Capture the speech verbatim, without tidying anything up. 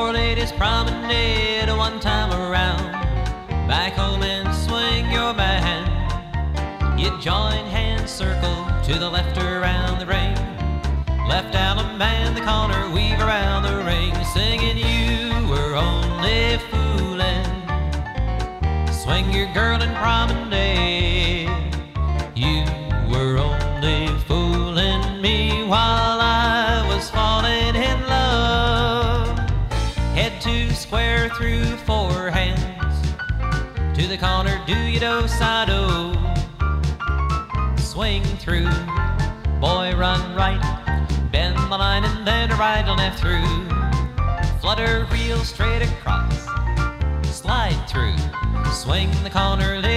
Four ladies promenade one time around. Back home and swing your man. You join hands, circle to the left around the ring. Left Allen man the corner, weave around the ring, singing you were only fooling. Swing your girl and promenade. You were only fooling me while I was falling in love. Head to square through four hands. To the corner, do you do-side-o. Swing through, boy run right. Bend the line and then a right and left through. Flutter real straight across. Slide through, swing the corner.